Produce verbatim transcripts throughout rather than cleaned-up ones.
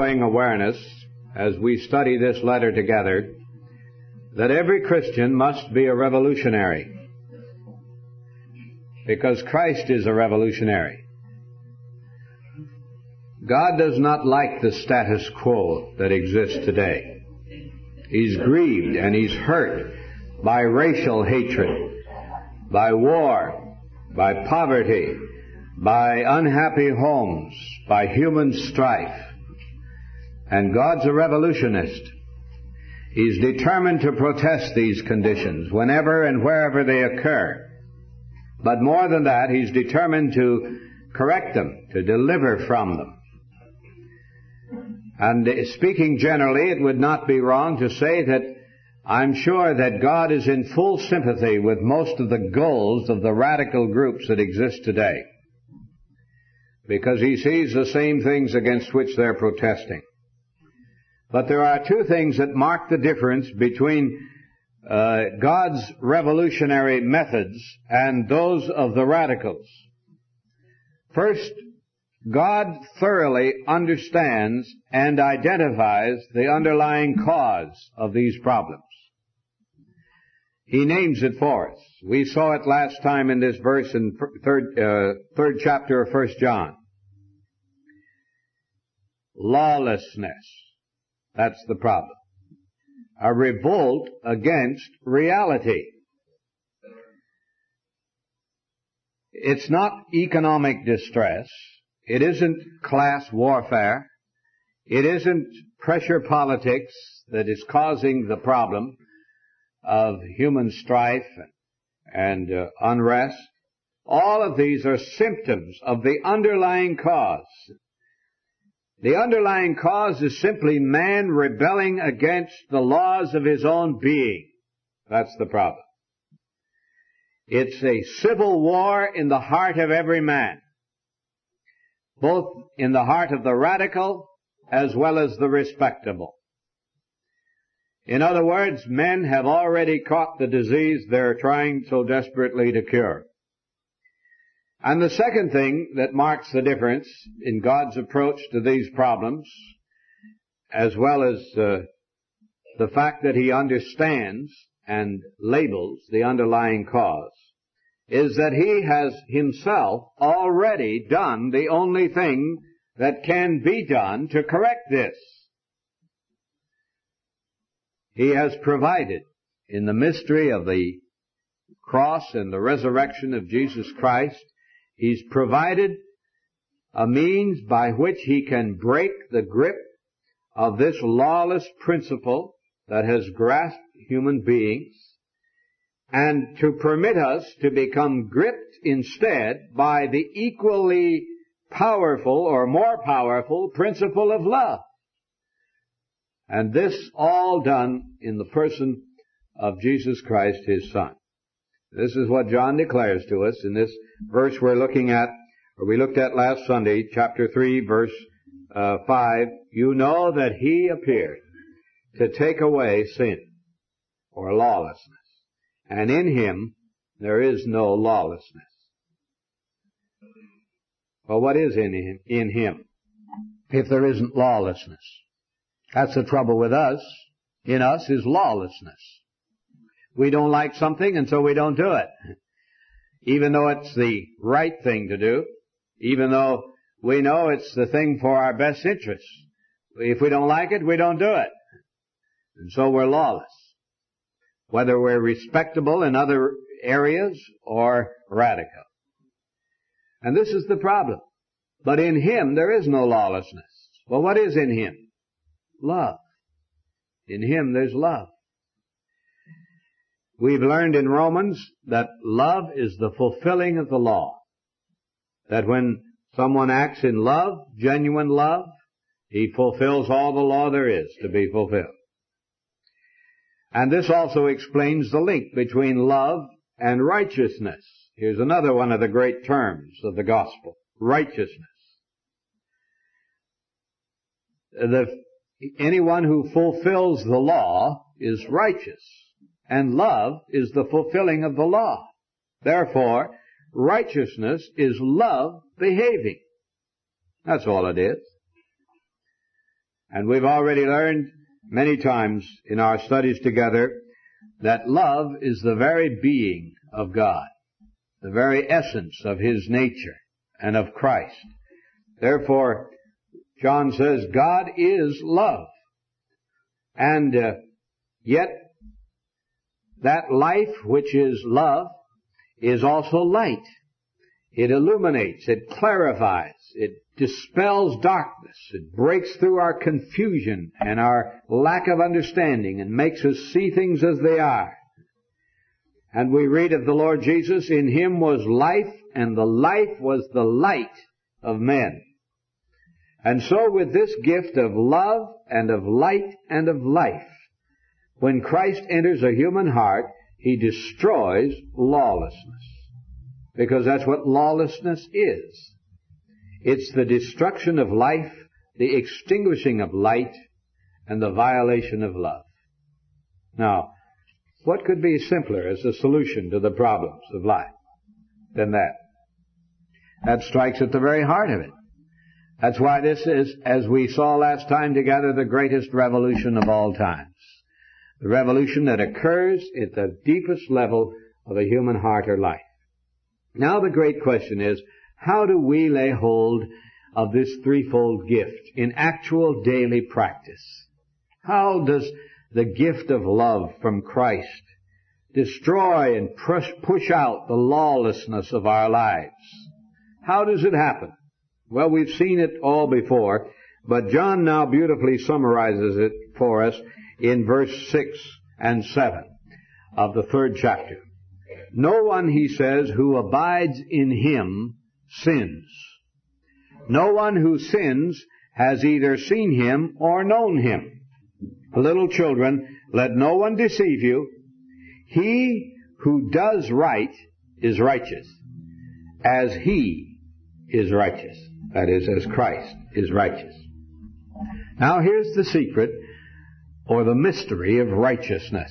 growing awareness, as we study this letter together, that every Christian must be a revolutionary, because Christ is a revolutionary. God does not like the status quo that exists today. He's grieved and He's hurt by racial hatred, by war, by poverty, by unhappy homes, by human strife. And God's a revolutionist. He's determined to protest these conditions whenever and wherever they occur. But more than that, He's determined to correct them, to deliver from them. And speaking generally, it would not be wrong to say that I'm sure that God is in full sympathy with most of the goals of the radical groups that exist today, because He sees the same things against which they're protesting. But there are two things that mark the difference between uh, God's revolutionary methods and those of the radicals. First, God thoroughly understands and identifies the underlying cause of these problems. He names it for us. We saw it last time in this verse in third, uh, third chapter of First John. Lawlessness. That's the problem. A revolt against reality. It's not economic distress. It isn't class warfare. It isn't pressure politics that is causing the problem of human strife and uh, unrest. All of these are symptoms of the underlying cause. The underlying cause is simply man rebelling against the laws of his own being. That's the problem. It's a civil war in the heart of every man, both in the heart of the radical as well as the respectable. In other words, men have already caught the disease they're trying so desperately to cure. And the second thing that marks the difference in God's approach to these problems, as well as uh, the fact that He understands and labels the underlying cause, is that He has Himself already done the only thing that can be done to correct this. He has provided, in the mystery of the cross and the resurrection of Jesus Christ, He's provided a means by which He can break the grip of this lawless principle that has grasped human beings, and to permit us to become gripped instead by the equally powerful or more powerful principle of love. And this all done in the person of Jesus Christ, His Son. This is what John declares to us in this verse we're looking at, or we looked at last Sunday, chapter three, verse uh, five. You know that He appeared to take away sin, or lawlessness. And in Him there is no lawlessness. Well, what is in Him, in Him if there isn't lawlessness? That's the trouble with us. In us is lawlessness. We don't like something, and so we don't do it. Even though it's the right thing to do, even though we know it's the thing for our best interests. If we don't like it, we don't do it. And so we're lawless. Whether we're respectable in other areas or radical. And this is the problem. But in Him there is no lawlessness. Well, what is in Him? Love. In Him there's love. We've learned in Romans that love is the fulfilling of the law. That when someone acts in love, genuine love, he fulfills all the law there is to be fulfilled. And this also explains the link between love and righteousness. Here's another one of the great terms of the gospel. Righteousness. The, anyone who fulfills the law is righteous. And love is the fulfilling of the law. Therefore, righteousness is love behaving. That's all it is. And we've already learned many times in our studies together that love is the very being of God, the very essence of His nature and of Christ. Therefore, John says, God is love. And uh, yet, that life which is love is also light. It illuminates, it clarifies, it dispels darkness, it breaks through our confusion and our lack of understanding and makes us see things as they are. And we read of the Lord Jesus, in Him was life, and the life was the light of men. And so with this gift of love and of light and of life, when Christ enters a human heart, He destroys lawlessness. Because that's what lawlessness is. It's the destruction of life, the extinguishing of light, and the violation of love. Now, what could be simpler as a solution to the problems of life than that? That strikes at the very heart of it. That's why this is, as we saw last time together, the greatest revolution of all times. The revolution that occurs at the deepest level of a human heart or life. Now the great question is, how do we lay hold of this threefold gift in actual daily practice? How does the gift of love from Christ destroy and push, push out the lawlessness of our lives? How does it happen? Well, we've seen it all before, but John now beautifully summarizes it for us in verse six and seven of the third chapter. No one, he says, who abides in Him sins. No one who sins has either seen Him or known Him. Little children, let no one deceive you. He who does right is righteous, as He is righteous. That is, as Christ is righteous. Now here's the secret, or the mystery of righteousness.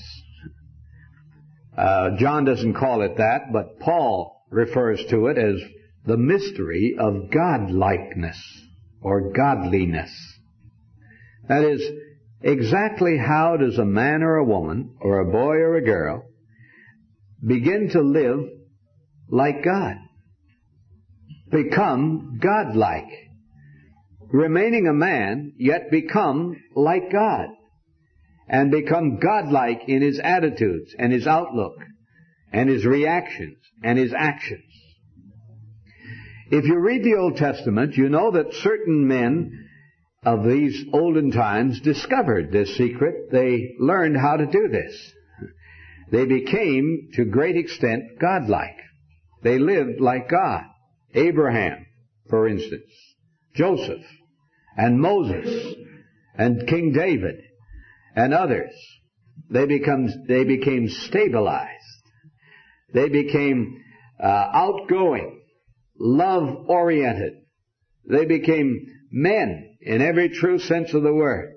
Uh, John doesn't call it that, but Paul refers to it as the mystery of godlikeness or godliness. That is, exactly how does a man or a woman or a boy or a girl begin to live like God? Become godlike. Remaining a man, yet become like God. And become godlike in his attitudes and his outlook and his reactions and his actions. If you read the Old Testament, you know that certain men of these olden times discovered this secret. They learned how to do this. They became, to great extent, godlike. They lived like God. Abraham, for instance, Joseph, and Moses, and King David, and others. They become, they became stabilized. They became uh, outgoing, love-oriented. They became men in every true sense of the word.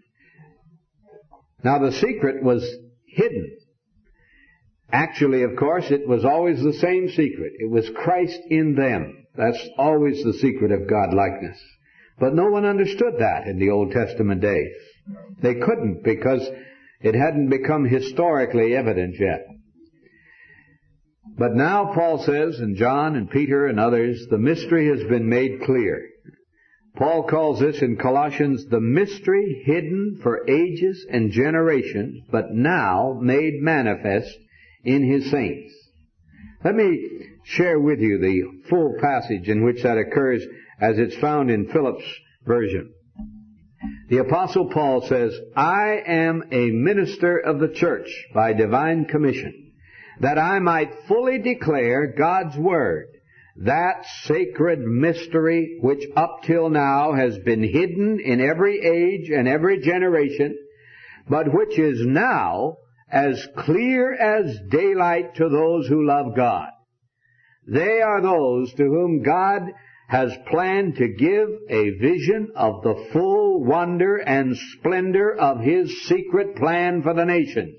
Now the secret was hidden. Actually, of course, it was always the same secret. It was Christ in them. That's always the secret of godlikeness. But no one understood that in the Old Testament days. They couldn't, because it hadn't become historically evident yet. But now Paul says, and John and Peter and others, the mystery has been made clear. Paul calls this in Colossians the mystery hidden for ages and generations, but now made manifest in His saints. Let me share with you the full passage in which that occurs as it's found in Philip's version. The Apostle Paul says, I am a minister of the church by divine commission, that I might fully declare God's word, that sacred mystery which up till now has been hidden in every age and every generation, but which is now as clear as daylight to those who love God. They are those to whom God has planned to give a vision of the full wonder and splendor of His secret plan for the nations.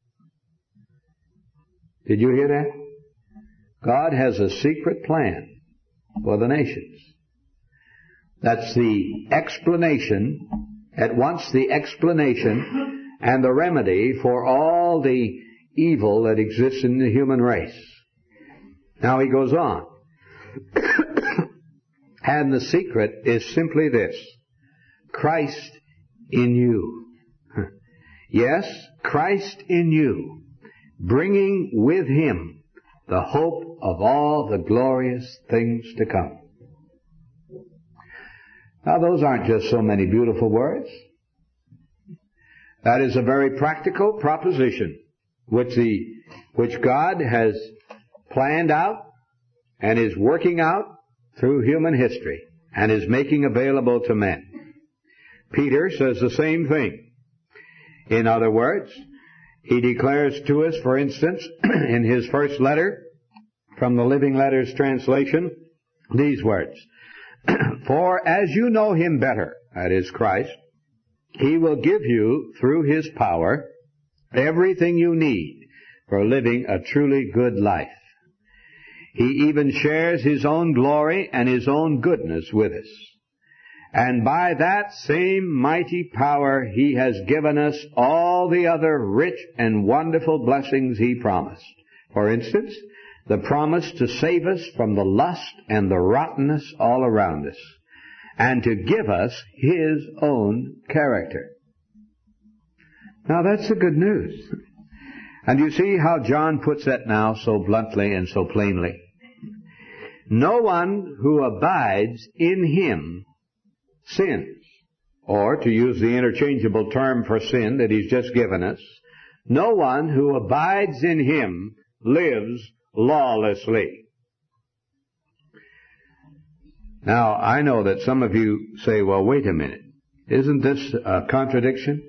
Did you hear that? God has a secret plan for the nations. That's the explanation at once the explanation and the remedy for all the evil that exists in the human race. Now he goes on. And the secret is simply this: Christ in you. Yes, Christ in you, bringing with him the hope of all the glorious things to come. Now those aren't just so many beautiful words. That is a very practical proposition which the, which God has planned out and is working out through human history and is making available to men. Peter says the same thing. In other words, he declares to us, for instance, in his first letter from the Living Letters translation, these words: For as you know him better, that is Christ, he will give you, through his power, everything you need for living a truly good life. He even shares his own glory and his own goodness with us. And by that same mighty power he has given us all the other rich and wonderful blessings he promised. For instance, the promise to save us from the lust and the rottenness all around us, and to give us his own character. Now that's the good news. And you see how John puts that now so bluntly and so plainly. No one who abides in him sins. Or, to use the interchangeable term for sin that he's just given us, no one who abides in him lives lawlessly. Now, I know that some of you say, well, wait a minute. Isn't this a contradiction?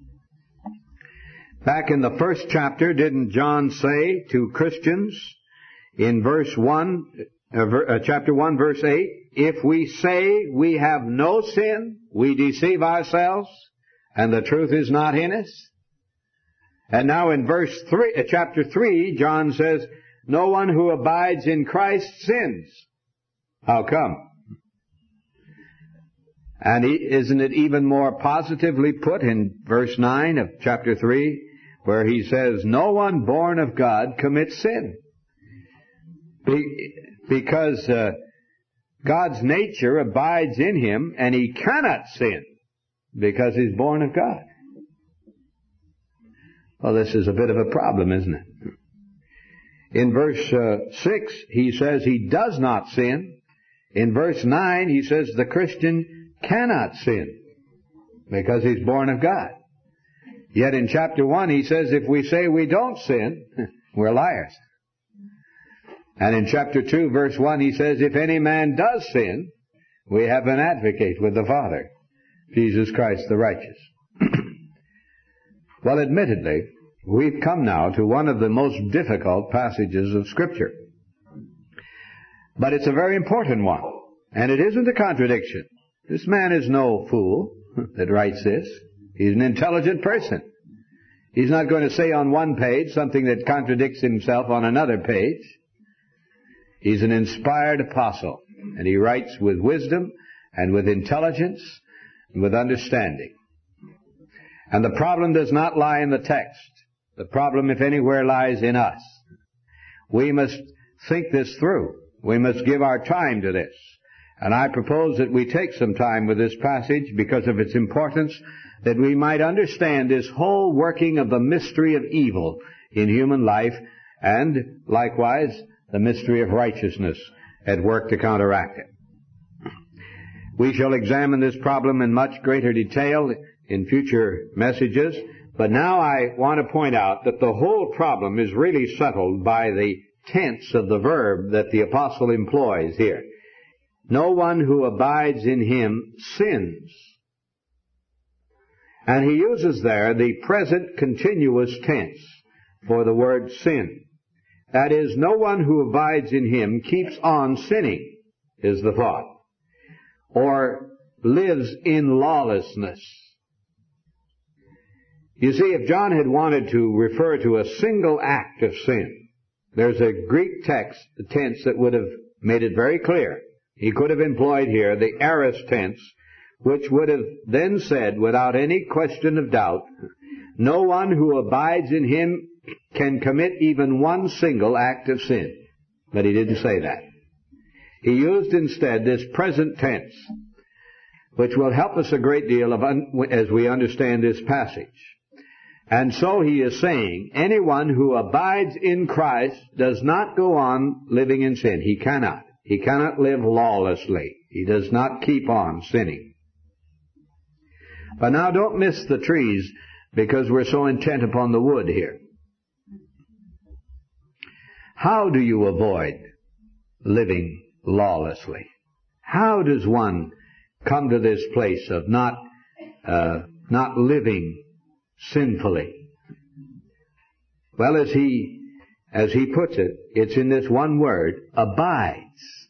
Back in the first chapter, didn't John say to Christians in verse one, uh, uh, chapter one, verse eight, if we say we have no sin, we deceive ourselves, and the truth is not in us? And now in verse three, uh, chapter three, John says, no one who abides in Christ sins. How come? And he, isn't it even more positively put in verse nine of chapter three, where he says, no one born of God commits sin? Be, because uh, God's nature abides in him, and he cannot sin because he's born of God. Well, this is a bit of a problem, isn't it? In verse uh, six, he says he does not sin. In verse nine, he says the Christian cannot sin because he's born of God. Yet in chapter one, he says if we say we don't sin, we're liars. And in chapter two, verse one, he says if any man does sin, we have an advocate with the Father, Jesus Christ the righteous. Well, admittedly, we've come now to one of the most difficult passages of Scripture. But it's a very important one, and it isn't a contradiction. This man is no fool that writes this. He's an intelligent person. He's not going to say on one page something that contradicts himself on another page. He's an inspired apostle, and he writes with wisdom and with intelligence and with understanding. And the problem does not lie in the text. The problem, if anywhere, lies in us. We must think this through. We must give our time to this. And I propose that we take some time with this passage because of its importance, that we might understand this whole working of the mystery of evil in human life, and likewise the mystery of righteousness at work to counteract it. We shall examine this problem in much greater detail in future messages, but now I want to point out that the whole problem is really settled by the tense of the verb that the apostle employs here. No one who abides in him sins. And he uses there the present continuous tense for the word sin. That is, no one who abides in him keeps on sinning, is the thought, or lives in lawlessness. You see, if John had wanted to refer to a single act of sin, there's a Greek text, the tense, that would have made it very clear. He could have employed here the aorist tense, which would have then said, without any question of doubt, no one who abides in him can commit even one single act of sin. But he didn't say that. He used instead this present tense, which will help us a great deal of un- as we understand this passage. And so he is saying, anyone who abides in Christ does not go on living in sin. He cannot. He cannot live lawlessly. He does not keep on sinning. But now don't miss the trees, because we're so intent upon the wood here. How do you avoid living lawlessly? How does one come to this place of not uh, not living sinfully? Well, as he as he puts it, it's in this one word, abides.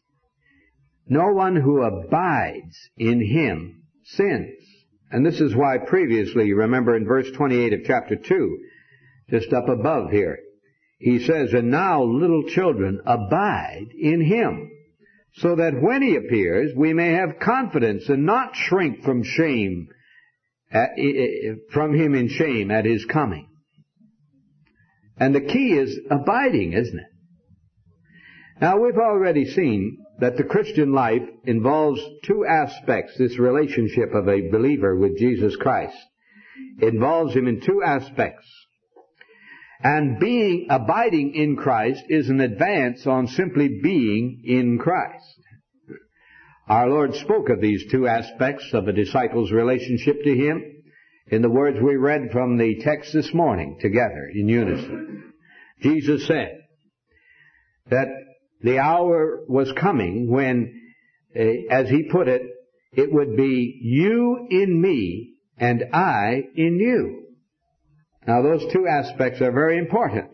No one who abides in him sins. And this is why previously, you remember in verse twenty-eight of chapter two, just up above here, he says, and now, little children, abide in him, so that when he appears, we may have confidence and not shrink from shame, at, from him in shame at his coming. And the key is abiding, isn't it? Now, we've already seen that the Christian life involves two aspects, this relationship of a believer with Jesus Christ. It involves him in two aspects. And being, abiding in Christ is an advance on simply being in Christ. Our Lord spoke of these two aspects of a disciple's relationship to him in the words we read from the text this morning together in unison. Jesus said that the hour was coming when, uh, as he put it, it would be you in me and I in you. Now those two aspects are very important.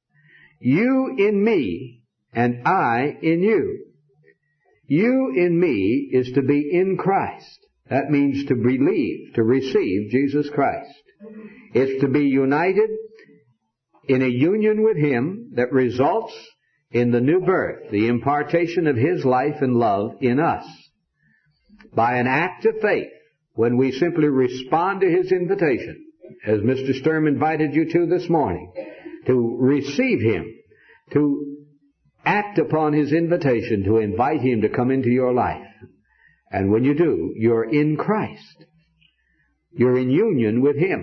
You in me and I in you. You in me is to be in Christ. That means to believe, to receive Jesus Christ. It's to be united in a union with him that results in the new birth, the impartation of his life and love in us. By an act of faith, when we simply respond to his invitation, as Mister Sturm invited you to this morning, to receive him, to act upon his invitation, to invite him to come into your life. And when you do, you're in Christ. You're in union with him.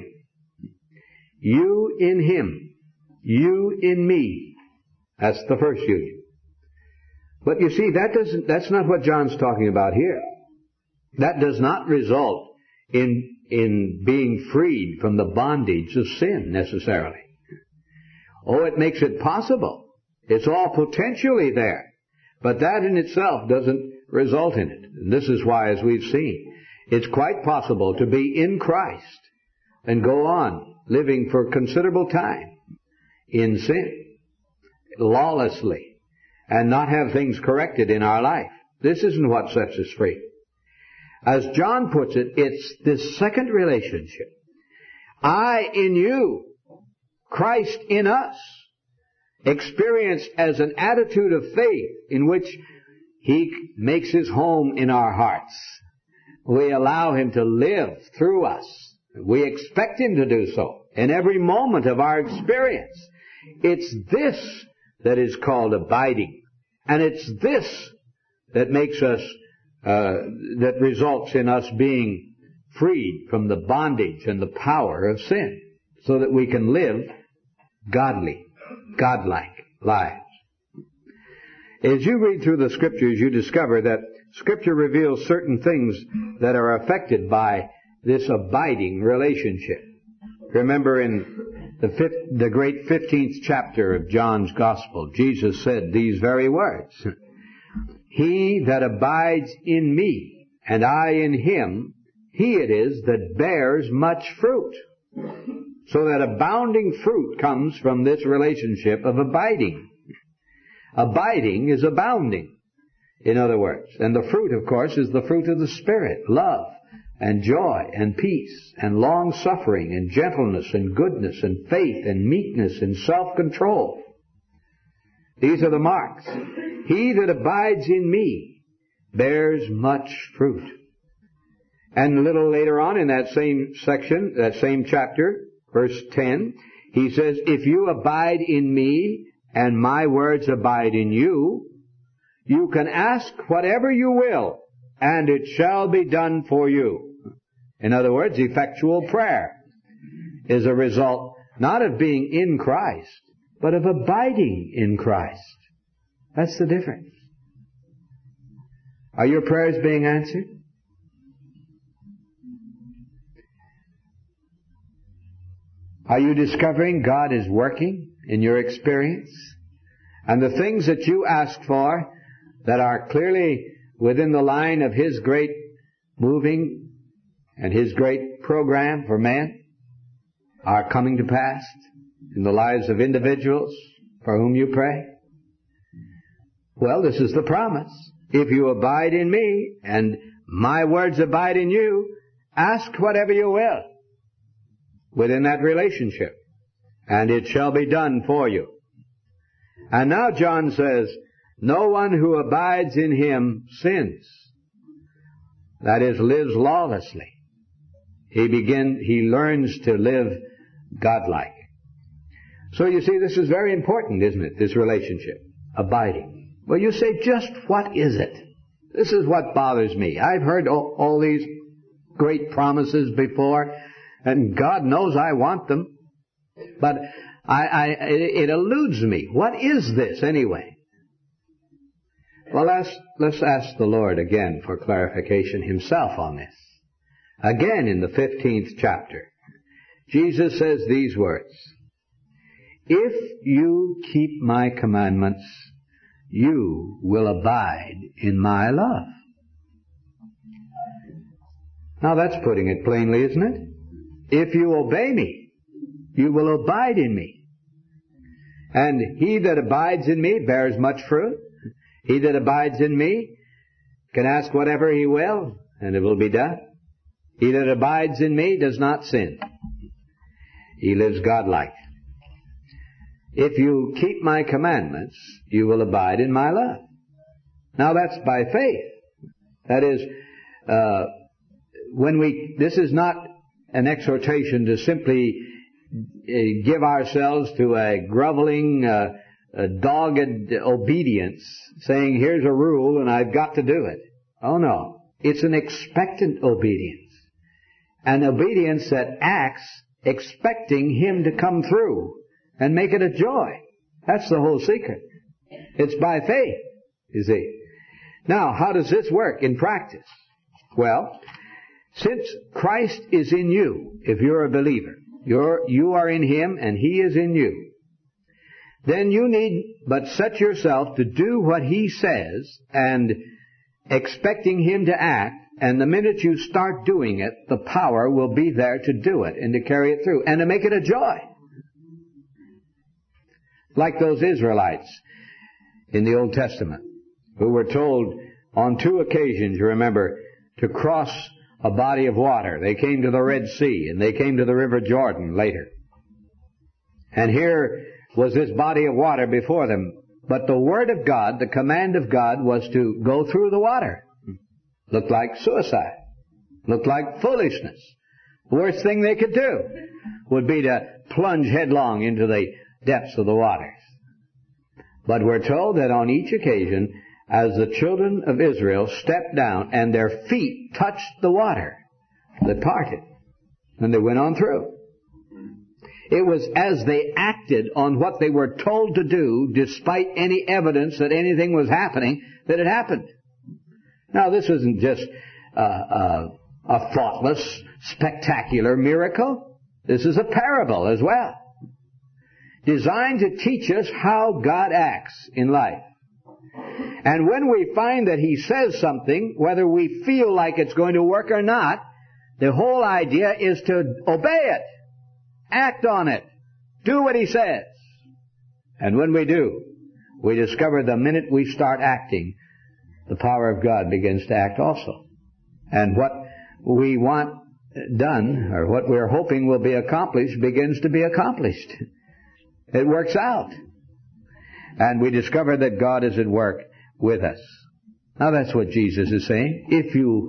You in him. You in me. That's the first union. But you see, that doesn't, that's not what John's talking about here. That does not result in in being freed from the bondage of sin necessarily. Oh, it makes it possible. It's all potentially there. But that in itself doesn't result in it. And this is why, as we've seen, it's quite possible to be in Christ and go on living for considerable time in sin, lawlessly, and not have things corrected in our life. This isn't what sets us free. As John puts it, it's this second relationship. I in you, Christ in us, experienced as an attitude of faith in which he makes his home in our hearts. We allow him to live through us. We expect him to do so in every moment of our experience. It's this that is called abiding. And it's this that makes us Uh, that results in us being freed from the bondage and the power of sin, so that we can live godly, godlike lives. As you read through the Scriptures, you discover that Scripture reveals certain things that are affected by this abiding relationship. Remember in the, fifth, the great fifteenth chapter of John's Gospel, Jesus said these very words. He that abides in me, and I in him, he it is that bears much fruit. So that abounding fruit comes from this relationship of abiding. Abiding is abounding, in other words. And the fruit, of course, is the fruit of the Spirit, love and joy and peace and long-suffering and gentleness and goodness and faith and meekness and self-control. These are the marks. He that abides in me bears much fruit. And a little later on in that same section, that same chapter, verse ten, he says, if you abide in me and my words abide in you, you can ask whatever you will, and it shall be done for you. In other words, effectual prayer is a result not of being in Christ, but of abiding in Christ. That's the difference. Are your prayers being answered? Are you discovering God is working in your experience? And the things that you ask for that are clearly within the line of His great moving and His great program for man are coming to pass in the lives of individuals for whom you pray? Well, this is the promise. If you abide in me and my words abide in you, ask whatever you will within that relationship, and it shall be done for you. And now John says, no one who abides in Him sins. That is, lives lawlessly. He begin, he learns to live godlike. So you see, this is very important, isn't it, this relationship? Abiding. Well, you say, just what is it? This is what bothers me. I've heard all, all these great promises before, and God knows I want them. But I, I, it eludes me. What is this anyway? Well, let's, let's ask the Lord again for clarification Himself on this. Again in the fifteenth chapter, Jesus says these words, if you keep my commandments, you will abide in my love. Now that's putting it plainly, isn't it? If you obey me, you will abide in me. And he that abides in me bears much fruit. He that abides in me can ask whatever he will, and it will be done. He that abides in me does not sin. He lives godlike. If you keep my commandments, you will abide in my love. Now that's by faith. That is, uh, when we, this is not an exhortation to simply uh, give ourselves to a groveling, uh, a dogged obedience, saying, here's a rule and I've got to do it. Oh no. It's an expectant obedience. An obedience that acts expecting Him to come through and make it a joy. That's the whole secret. It's by faith, you see. Now, how does this work in practice? Well, since Christ is in you, if you're a believer, you're, you are in Him and He is in you, then you need but set yourself to do what He says and expecting Him to act, and the minute you start doing it, the power will be there to do it and to carry it through and to make it a joy. Like those Israelites in the Old Testament who were told on two occasions, you remember, to cross a body of water. They came to the Red Sea and they came to the River Jordan later. And here was this body of water before them. But the Word of God, the command of God, was to go through the water. Looked like suicide. Looked like foolishness. The worst thing they could do would be to plunge headlong into the depths of the waters. But we're told that on each occasion, as the children of Israel stepped down and their feet touched the water, they parted. And they went on through. It was as they acted on what they were told to do, despite any evidence that anything was happening, that it happened. Now, this isn't just uh, uh, a thoughtless, spectacular miracle. This is a parable as well, designed to teach us how God acts in life. And when we find that He says something, whether we feel like it's going to work or not, the whole idea is to obey it. Act on it. Do what He says. And when we do, we discover the minute we start acting, the power of God begins to act also. And what we want done, or what we're hoping will be accomplished, begins to be accomplished. It works out. And we discover that God is at work with us. Now that's what Jesus is saying. If you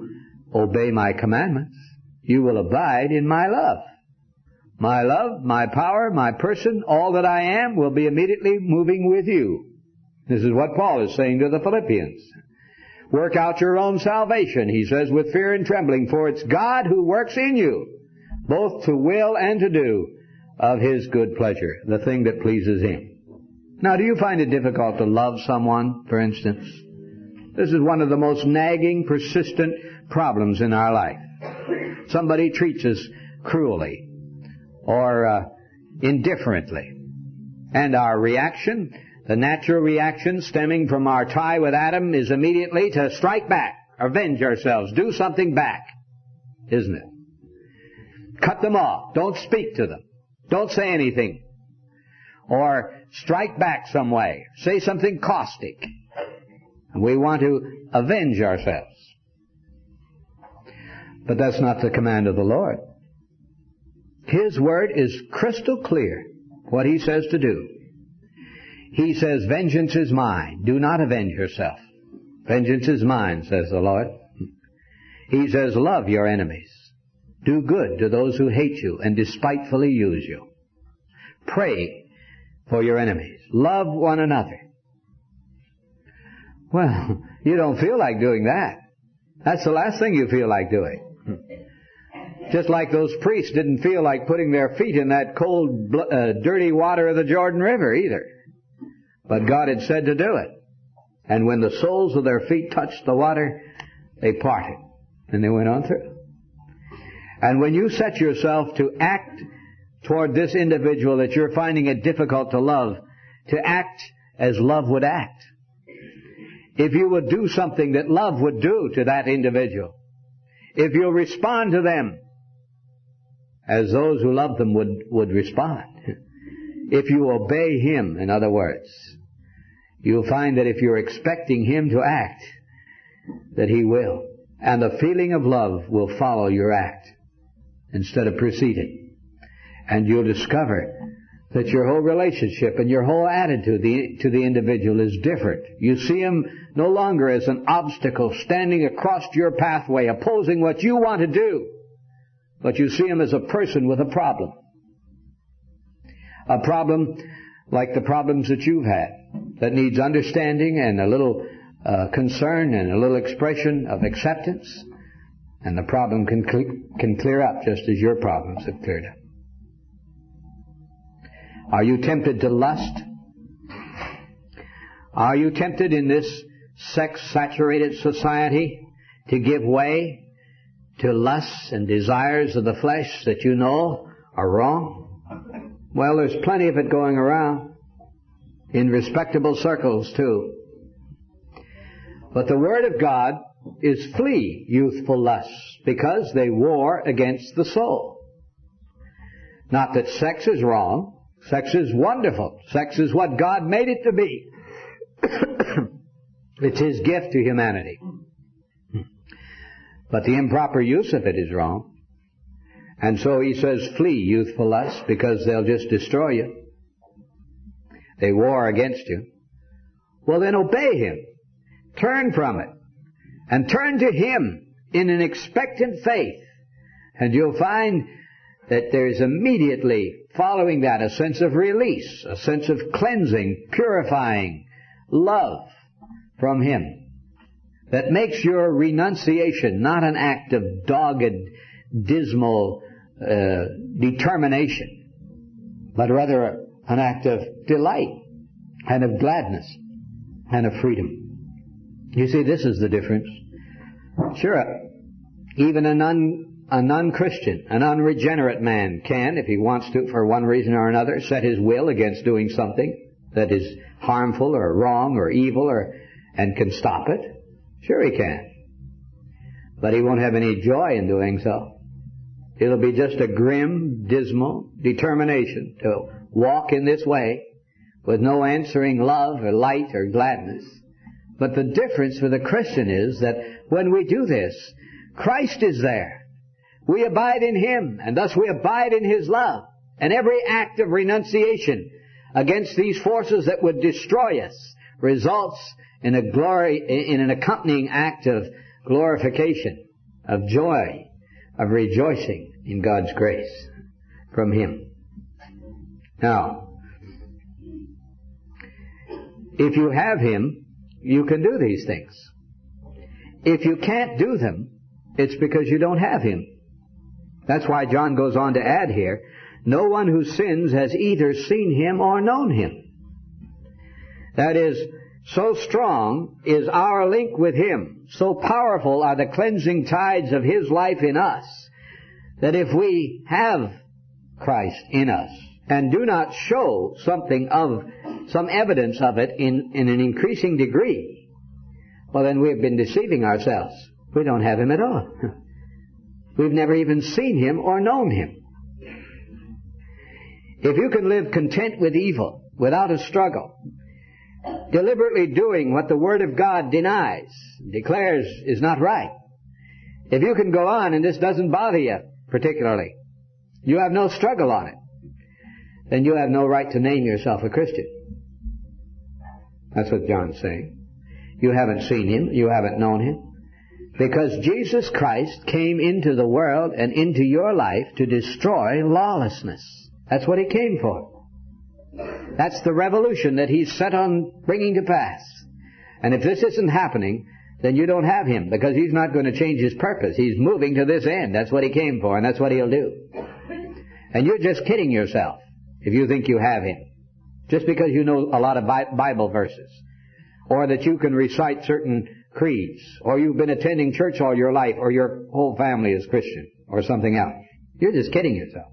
obey my commandments, you will abide in my love. My love, my power, my person, all that I am will be immediately moving with you. This is what Paul is saying to the Philippians. Work out your own salvation, he says, with fear and trembling, for it's God who works in you, both to will and to do of His good pleasure, the thing that pleases Him. Now, do you find it difficult to love someone, for instance? This is one of the most nagging, persistent problems in our life. Somebody treats us cruelly or uh, indifferently. And our reaction, the natural reaction stemming from our tie with Adam, is immediately to strike back, avenge ourselves, do something back, isn't it? Cut them off. Don't speak to them. Don't say anything. Or strike back some way. Say something caustic. And we want to avenge ourselves. But that's not the command of the Lord. His word is crystal clear, what He says to do. He says, vengeance is mine. Do not avenge yourself. Vengeance is mine, says the Lord. He says, love your enemies. Do good to those who hate you and despitefully use you. Pray for your enemies. Love one another. Well, you don't feel like doing that. That's the last thing you feel like doing. Just like those priests didn't feel like putting their feet in that cold, uh, dirty water of the Jordan River either. But God had said to do it. And when the soles of their feet touched the water, they parted. And they went on through. And when you set yourself to act toward this individual that you're finding it difficult to love, to act as love would act. If you would do something that love would do to that individual, if you'll respond to them as those who love them would, would respond, if you obey Him, in other words, you'll find that if you're expecting Him to act, that He will. And the feeling of love will follow your act instead of preceding. And you'll discover that your whole relationship and your whole attitude the, to the individual is different. You see him no longer as an obstacle standing across your pathway, opposing what you want to do, but you see him as a person with a problem. A problem like the problems that you've had, that needs understanding and a little uh, concern and a little expression of acceptance, and the problem can cl- can clear up just as your problems have cleared up. Are you tempted to lust? Are you tempted in this sex-saturated society to give way to lusts and desires of the flesh that you know are wrong? Well, there's plenty of it going around in respectable circles too. But the Word of God is flee youthful lusts, because they war against the soul. Not that sex is wrong. Sex is wonderful. Sex is what God made it to be. It's His gift to humanity. But the improper use of it is wrong. And so He says, flee youthful lusts, because they'll just destroy you. They war against you. Well, then obey Him. Turn from it. And turn to Him in an expectant faith. And you'll find that there's immediately following that a sense of release, a sense of cleansing, purifying love from Him that makes your renunciation not an act of dogged, dismal uh, determination, but rather an act of delight and of gladness and of freedom. You see, this is the difference. Sure, even a non A non-Christian, an unregenerate man can, if he wants to, for one reason or another, set his will against doing something that is harmful or wrong or evil, or and can stop it. Sure he can. But he won't have any joy in doing so. It'll be just a grim, dismal determination to walk in this way with no answering love or light or gladness. But the difference for the Christian is that when we do this, Christ is there. We abide in Him, and thus we abide in His love. And every act of renunciation against these forces that would destroy us results in a glory, in an accompanying act of glorification of joy, of rejoicing in God's grace from Him. Now, if you have Him, you can do these things. If you can't do them, it's because you don't have Him. That's why John goes on to add here, no one who sins has either seen Him or known Him. That is, so strong is our link with Him, so powerful are the cleansing tides of His life in us, that if we have Christ in us and do not show something of, some evidence of it in, in an increasing degree, well, then we've been deceiving ourselves. We don't have Him at all. We've never even seen Him or known Him. If you can live content with evil, without a struggle, deliberately doing what the Word of God denies, declares is not right, if you can go on and this doesn't bother you particularly, you have no struggle on it, then you have no right to name yourself a Christian. That's what John's saying. You haven't seen Him, you haven't known Him, because Jesus Christ came into the world and into your life to destroy lawlessness. That's what He came for. That's the revolution that He's set on bringing to pass. And if this isn't happening, then you don't have Him, because He's not going to change His purpose. He's moving to this end. That's what He came for, and that's what He'll do. And you're just kidding yourself if you think you have Him, just because you know a lot of Bible verses, or that you can recite certain creeds, or you've been attending church all your life, or your whole family is Christian, or something else. You're just kidding yourself.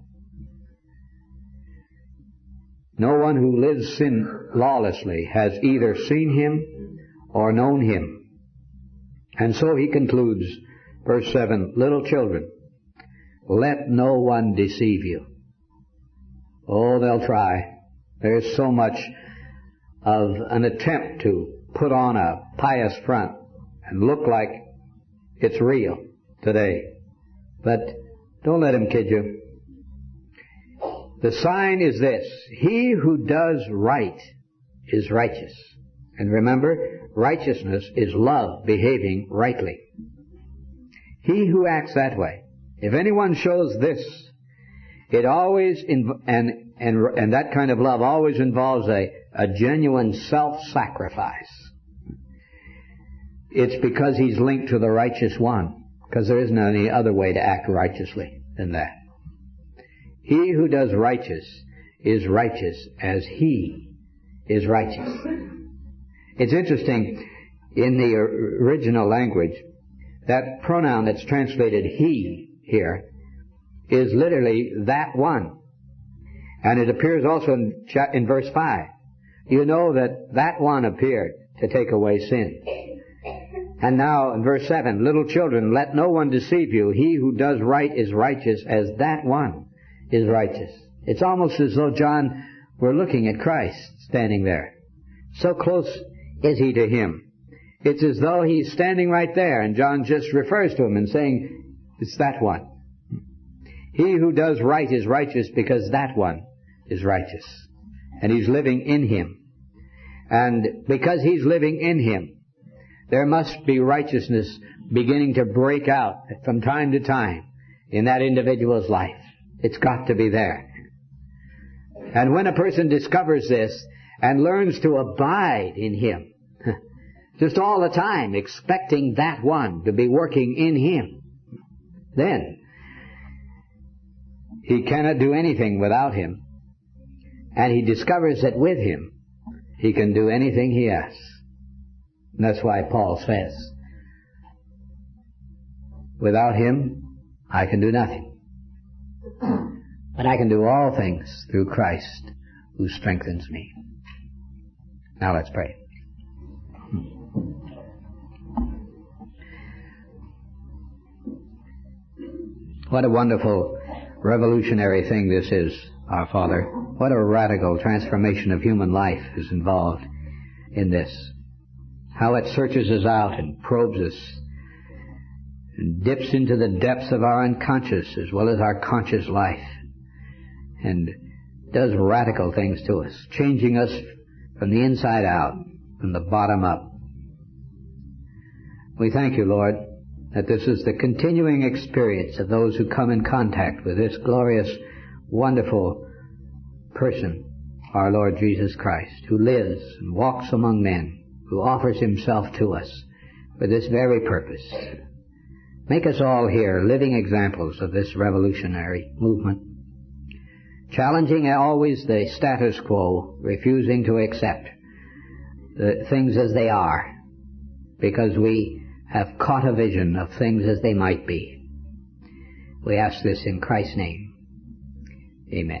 No one who lives sin lawlessly has either seen Him or known Him. And so he concludes, verse seven, little children, let no one deceive you. Oh, they'll try. There's so much of an attempt to put on a pious front and look like it's real today. But don't let them kid you. The sign is this: he who does right is righteous. And remember, righteousness is love behaving rightly. He who acts that way, if anyone shows this, it always, inv- and, and, and that kind of love always involves a, a genuine self-sacrifice. It's because he's linked to the righteous one, because there isn't any other way to act righteously than that. He who does righteous is righteous as he is righteous. It's interesting, in the original language, that pronoun that's translated he here is literally that one. And it appears also in, in verse five. You know that that one appeared to take away sin. And now in verse seven, little children, let no one deceive you. He who does right is righteous as that one is righteous. It's almost as though John were looking at Christ standing there. So close is he to him. It's as though he's standing right there, and John just refers to him and saying, it's that one. He who does right is righteous because that one is righteous. And he's living in him. And because he's living in him, there must be righteousness beginning to break out from time to time in that individual's life. It's got to be there. And when a person discovers this and learns to abide in him, just all the time expecting that one to be working in him, then he cannot do anything without him. And he discovers that with him, he can do anything he asks. And that's why Paul says, without him, I can do nothing. But I can do all things through Christ who strengthens me. Now let's pray. What a wonderful revolutionary thing this is, our Father. What a radical transformation of human life is involved in this. How it searches us out and probes us and dips into the depths of our unconscious as well as our conscious life and does radical things to us, changing us from the inside out, from the bottom up. We thank you, Lord, that this is the continuing experience of those who come in contact with this glorious, wonderful person, our Lord Jesus Christ, who lives and walks among men, who offers himself to us for this very purpose. Make us all here living examples of this revolutionary movement, challenging always the status quo, refusing to accept the things as they are, because we have caught a vision of things as they might be. We ask this in Christ's name. Amen.